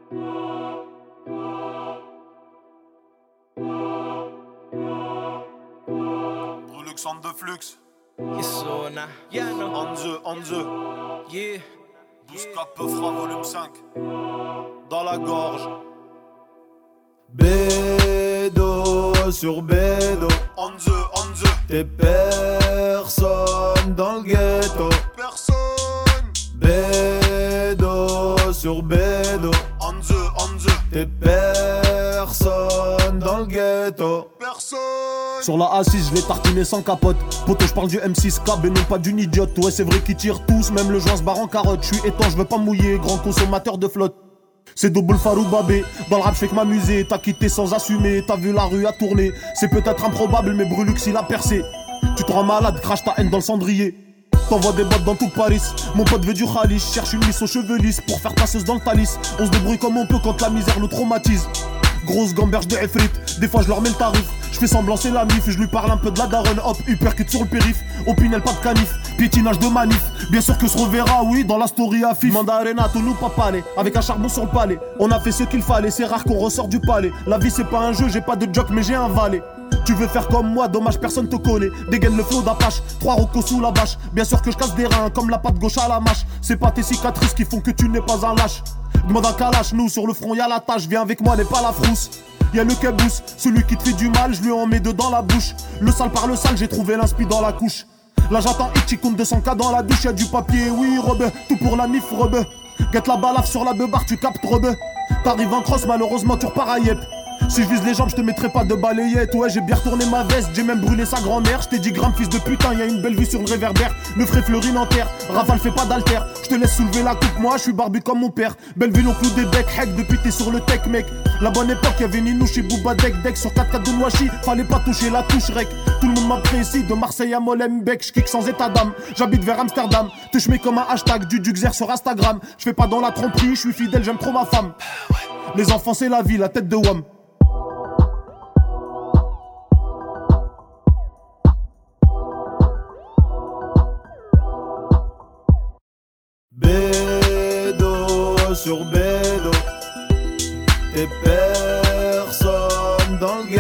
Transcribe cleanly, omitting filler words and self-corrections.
Brulux centre de flux. Yesona, Yano, Anze. yeah. 12 4 Peufra volume 5. Dans la gorge. Bédo sur Bédo. Anze. T'es personne dans le ghetto. Personne. Bédo sur Bédo. Anze. T'es personne dans le ghetto. Personne. Sur la A6, je l'ai tartiné sans capote. Poto, je parle du M6K, et non pas d'une idiote. Ouais, c'est vrai qu'ils tirent tous, même le joint se barre en carotte. Je suis étanche, je veux pas mouiller, grand consommateur de flotte. C'est double Farou Babé, dans le rap je fais que m'amuser. T'as quitté sans assumer, t'as vu la rue à tourner. C'est peut-être improbable, mais Brulux il a percé. Tu te rends malade, crache ta haine dans le cendrier. T'envoies des bottes dans tout Paris. Mon pote veut du khalis, cherche une mise aux cheveux lisses pour faire passeuse dans le talis. On se débrouille comme on peut quand la misère nous traumatise. Grosse gamberge de Efrit, des fois je leur mets le tarif. Je fais semblant c'est la mif, je lui parle un peu de la daronne. Hop, uppercut sur le périph, au Pinel pas de canif. Piétinage de manif, bien sûr que se reverra, oui, dans la story à fif. Manda Renato, nous pas palais, avec un charbon sur le palais. On a fait ce qu'il fallait, c'est rare qu'on ressort du palais. La vie c'est pas un jeu, j'ai pas de joke mais j'ai un valet. Tu veux faire comme moi, dommage personne te connaît. Dégaine le flot d'Apache, 3 rocos sous la bâche. Bien sûr que je casse des reins comme la patte gauche à la mâche. C'est pas tes cicatrices qui font que tu n'es pas un lâche. Demande un Kalash, nous sur le front y'a la tâche. Viens avec moi, n'est pas la frousse. Y'a le cabous, celui qui te fait du mal, je lui en mets deux dans la bouche. Le sale par le sale, j'ai trouvé l'inspi dans la couche. Là j'attends Itchy compte 200K dans la douche, y'a du papier, oui rebeu, tout pour la mif rebeu. Guette la balafre sur la beubare, tu captes rebeu. T'arrives en cross, malheureusement tu repars à Yep. Si je vise les jambes, je te mettrai pas de balayette. Ouais, j'ai bien retourné ma veste, j'ai même brûlé sa grand-mère. Je t'ai dit gramme, fils de putain, y'a une belle vue sur le réverbère. Le frais fleurine en terre, rafale fait pas d'alter. Je te laisse soulever la coupe, moi je suis barbu comme mon père. Belle ville, on cloue des becs, heck, depuis t'es sur le tech, mec. La bonne époque, y'avait Ninouche et Booba Deck sur 4-4 de Noachi. Fallait pas toucher la touche rec. Tout le monde m'apprécie, de Marseille à Molenbeek. J'kick sans état d'âme, j'habite vers Amsterdam. Te j'mets comme un hashtag du Duxer sur Instagram. Je fais pas dans la tromperie, je suis fidèle, j'aime trop ma femme. Les enfants c'est la vie, la tête de Wam. Bédo sur Bédo. T'es personne dans le